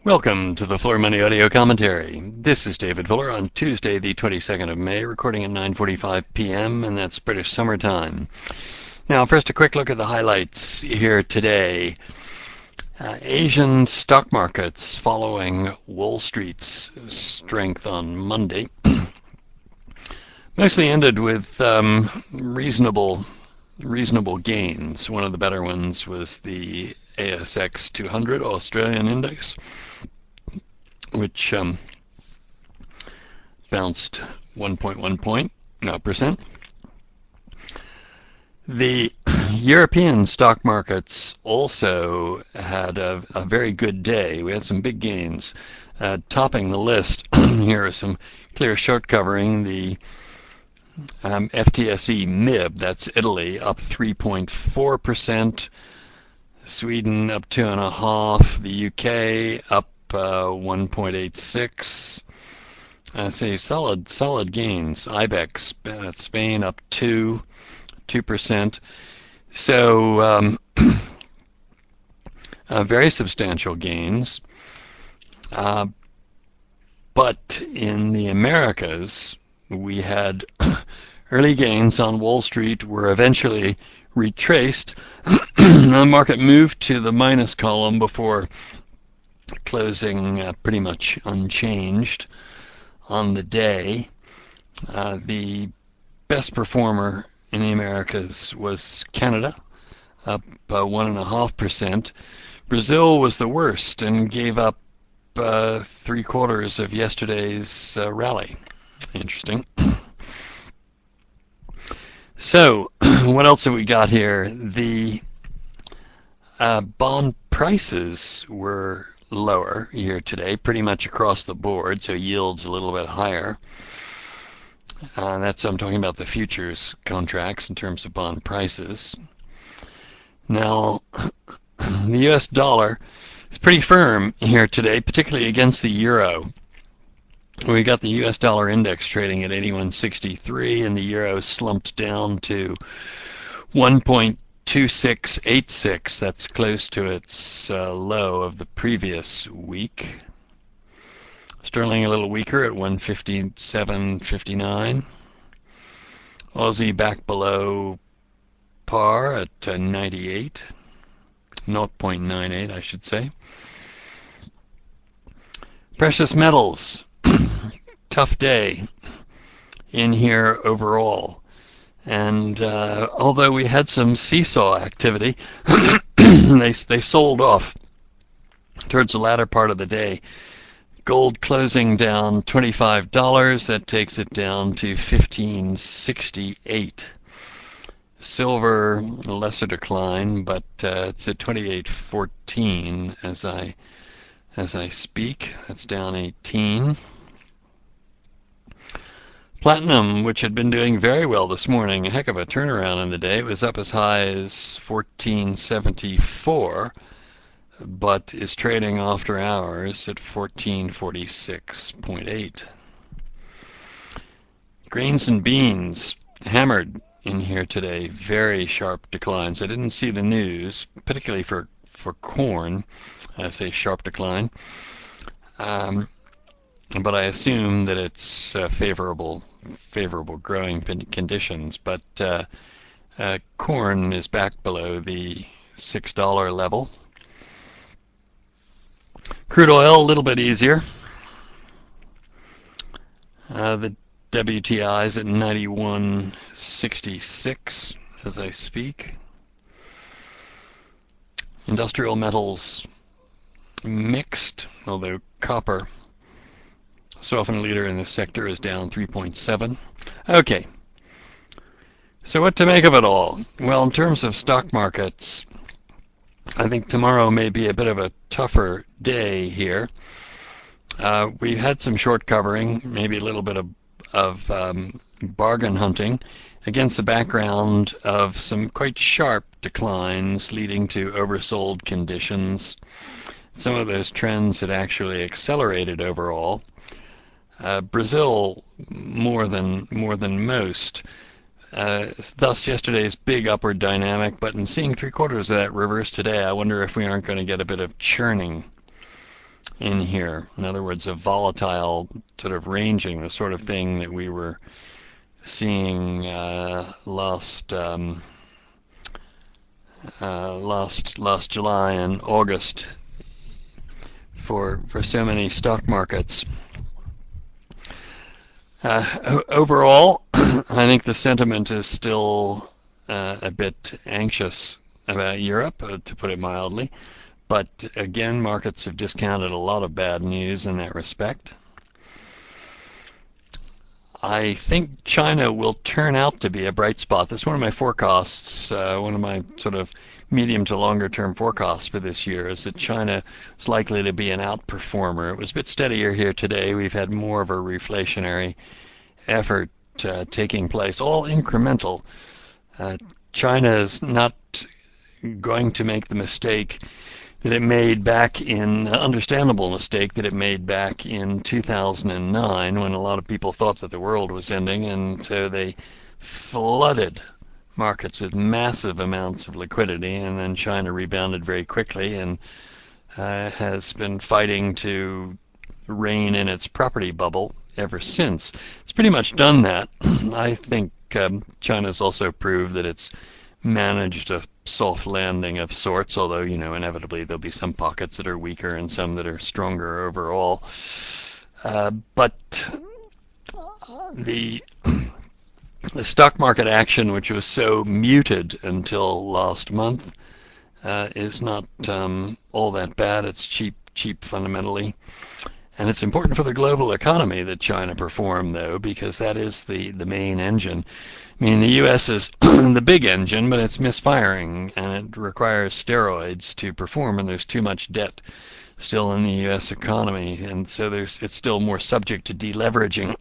Welcome to the Floor Money Audio Commentary. This is David Fuller on Tuesday, the 22nd of May, recording at 9:45 p.m., and that's British Summer Time. Now, first a quick look at the highlights here today. Asian stock markets following Wall Street's strength on Monday mostly ended with reasonable gains. One of the better ones was the ASX 200 Australian index, which bounced 1.1%. The European stock markets also had a very good day. We had some big gains. Topping the list, here is some clear short covering. The FTSE MIB, that's Italy, up 3.4%. Sweden up 2.5%. The UK up 1.86%. I say solid gains. IBEX, Spain up 2%. So very substantial gains. But in the Americas, we had early gains on Wall Street were eventually retraced. The market moved to the minus column before closing pretty much unchanged on the day. The best performer in the Americas was Canada, up 1.5%. Brazil was the worst and gave up 3/4 of yesterday's rally. Interesting. So, what else have we got here? The bond prices were lower here today, pretty much across the board, so yields a little bit higher. I'm talking about the futures contracts in terms of bond prices. Now, the US dollar is pretty firm here today, particularly against the euro. We got the US dollar index trading at 81.63, and the euro slumped down to 1.2686. That's close to its low of the previous week. Sterling a little weaker at 157.59. Aussie back below par at 98. 0.98, I should say. Precious metals. Tough day in here overall. And although we had some seesaw activity, they sold off towards the latter part of the day. Gold closing down $25. That takes it down to $15.68. Silver, a lesser decline, but it's at 28.14 as I speak. That's down 18. Platinum, which had been doing very well this morning, a heck of a turnaround in the day. It was up as high as 14.74, but is trading after hours at 14.46.8. Grains and beans hammered in here today. Very sharp declines. I didn't see the news, particularly for corn. I say sharp decline. But I assume that it's favorable growing conditions. But corn is back below the $6 level. Crude oil a little bit easier. The WTI is at 91.66 as I speak. Industrial metals mixed, although copper, so often a leader in this sector, is down 3.7. Okay, so what to make of it all? Well, in terms of stock markets, I think tomorrow may be a bit of a tougher day here. We had some short covering, maybe a little bit of bargain hunting against the background of some quite sharp declines leading to oversold conditions. Some of those trends had actually accelerated overall. Brazil more than most. Thus yesterday's big upward dynamic, but in seeing 3/4 of that reverse today, I wonder if we aren't going to get a bit of churning in here. In other words, a volatile sort of ranging, the sort of thing that we were seeing last July and August for so many stock markets. Overall, I think the sentiment is still a bit anxious about Europe, to put it mildly. But again, markets have discounted a lot of bad news in that respect. I think China will turn out to be a bright spot. That's one of my forecasts, one of my sort of medium to longer term forecasts for this year is that China is likely to be an outperformer. It was a bit steadier here today. We've had more of a reflationary effort taking place, all incremental. China is not going to make the mistake that it made back in, understandable mistake that it made back in 2009 when a lot of people thought that the world was ending, and so they flooded markets with massive amounts of liquidity, and then China rebounded very quickly and has been fighting to rein in its property bubble ever since. It's pretty much done that. I think China's also proved that it's managed a soft landing of sorts, although, inevitably there'll be some pockets that are weaker and some that are stronger overall. But the stock market action, which was so muted until last month, is not all that bad. It's cheap fundamentally. And it's important for the global economy that China perform, though, because that is the main engine. I mean, the U.S. is the big engine, but it's misfiring, and it requires steroids to perform, and there's too much debt still in the U.S. economy, and so it's still more subject to deleveraging.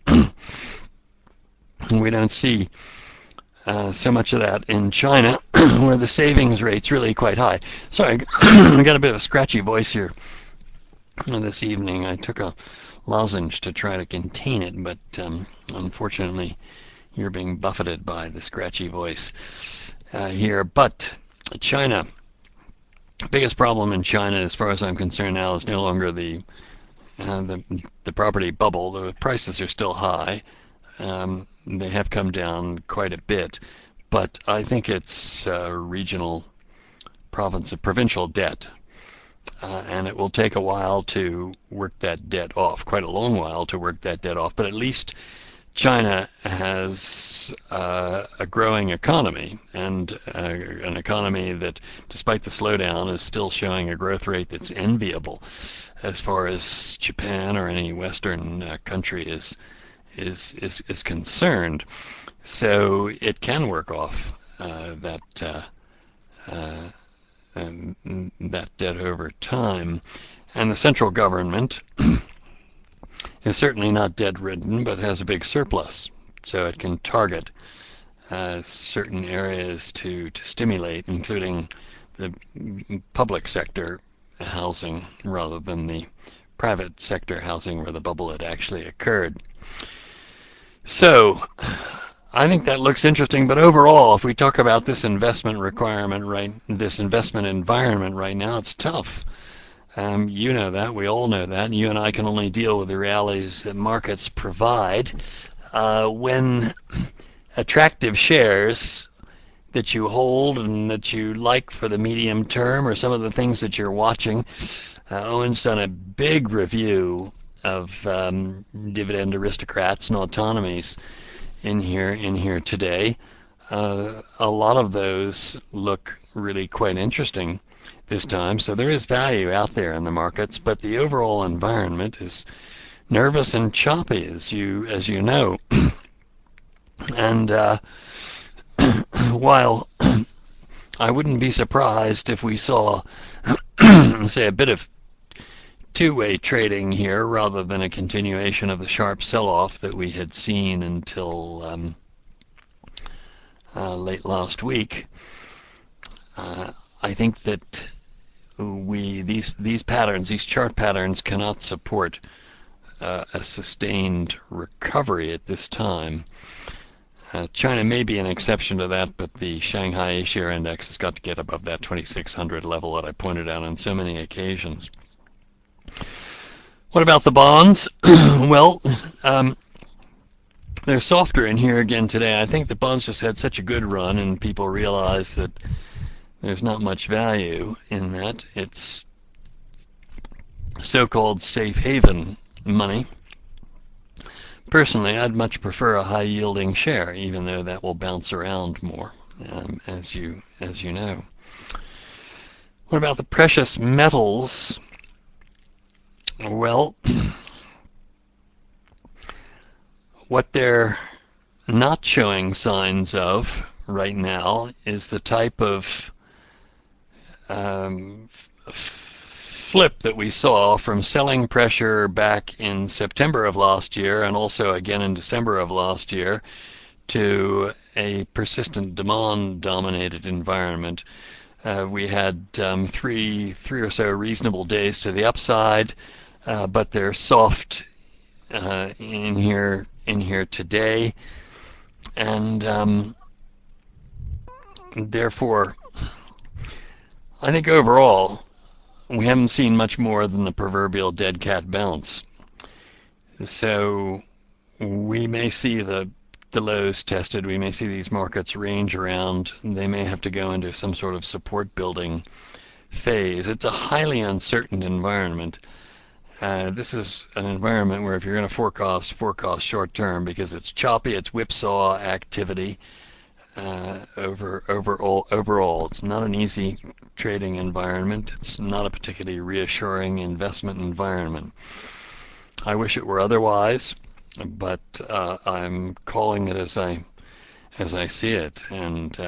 We don't see so much of that in China, where the savings rate's really quite high. Sorry, I got a bit of a scratchy voice here this evening. I took a lozenge to try to contain it, but unfortunately you're being buffeted by the scratchy voice here. But China, the biggest problem in China, as far as I'm concerned now, is no longer the property bubble. The prices are still high. They have come down quite a bit, but I think it's regional provincial debt. And it will take a while to work that debt off, quite a long while to work that debt off. But at least China has a growing economy, and an economy that, despite the slowdown, is still showing a growth rate that's enviable as far as Japan or any Western country is concerned. So it can work off that debt over time. And the central government is certainly not debt-ridden, but has a big surplus, so it can target certain areas to stimulate, including the public sector housing rather than the private sector housing where the bubble had actually occurred. So I think that looks interesting, but overall, if we talk about this investment requirement, this investment environment right now, it's tough. You know that, we all know that, and you and I can only deal with the realities that markets provide. When attractive shares that you hold and that you like for the medium term, or some of the things that you're watching, Owen's done a big review of dividend aristocrats and autonomies in here today. A lot of those look really quite interesting this time, so there is value out there in the markets, but the overall environment is nervous and choppy, as you know. And while I wouldn't be surprised if we saw, say, a bit of two-way trading here rather than a continuation of the sharp sell-off that we had seen until late last week, I think that these patterns, these chart patterns, cannot support a sustained recovery at this time. China may be an exception to that, but the Shanghai A-share index has got to get above that 2600 level that I pointed out on so many occasions. What about the bonds? Well, um, they're softer in here again today. I think the bonds just had such a good run, and people realize that there's not much value in that. It's so-called safe haven money. Personally, I'd much prefer a high-yielding share, even though that will bounce around more, as you know. What about the precious metals? Well, what they're not showing signs of right now is the type of um, flip that we saw from selling pressure back in September of last year and also again in December of last year to a persistent demand-dominated environment. We had three or so reasonable days to the upside, but they're soft in here today, and therefore, I think overall we haven't seen much more than the proverbial dead cat bounce. So we may see the lows tested. We may see these markets range around. They may have to go into some sort of support building phase. It's a highly uncertain environment. This is an environment where if you're going to forecast short term because it's choppy, it's whipsaw activity. Overall, it's not an easy trading environment. It's not a particularly reassuring investment environment. I wish it were otherwise, but I'm calling it as I see it, and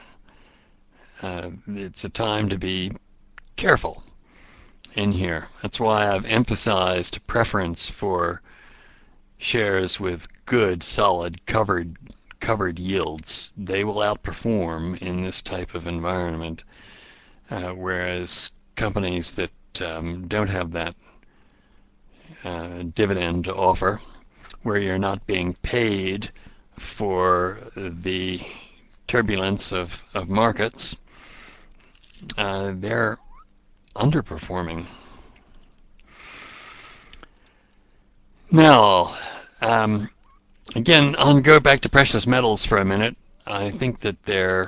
it's a time to be careful in here. That's why I've emphasized preference for shares with good, solid, covered yields. They will outperform in this type of environment, whereas companies that don't have that dividend to offer, where you're not being paid for the turbulence of markets, they're underperforming. Now, again, I'll go back to precious metals for a minute. I think that they're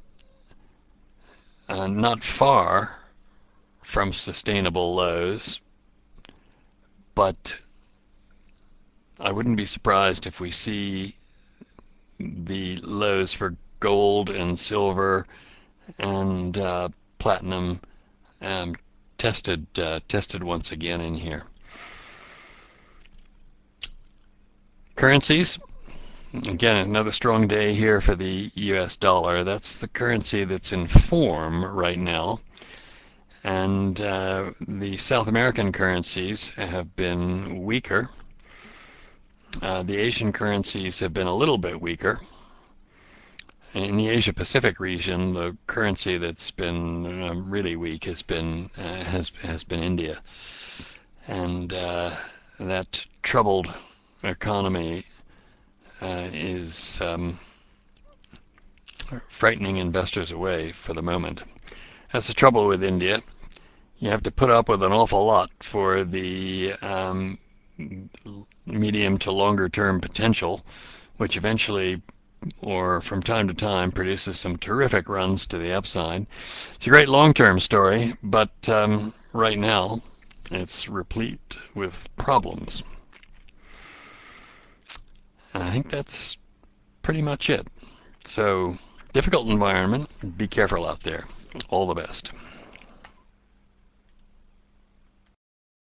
not far from sustainable lows, but I wouldn't be surprised if we see the lows for gold and silver and platinum tested once again in here. Currencies. Again, another strong day here for the US dollar. That's the currency that's in form right now. And the South American currencies have been weaker. The Asian currencies have been a little bit weaker. In the Asia Pacific region, the currency that's been really weak has been India, and that troubled economy is frightening investors away for the moment. That's the trouble with India. You have to put up with an awful lot for the medium to longer term potential, which eventually or from time to time produces some terrific runs to the upside. It's a great long-term story, but right now it's replete with problems. And I think that's pretty much it. So, difficult environment. Be careful out there. All the best.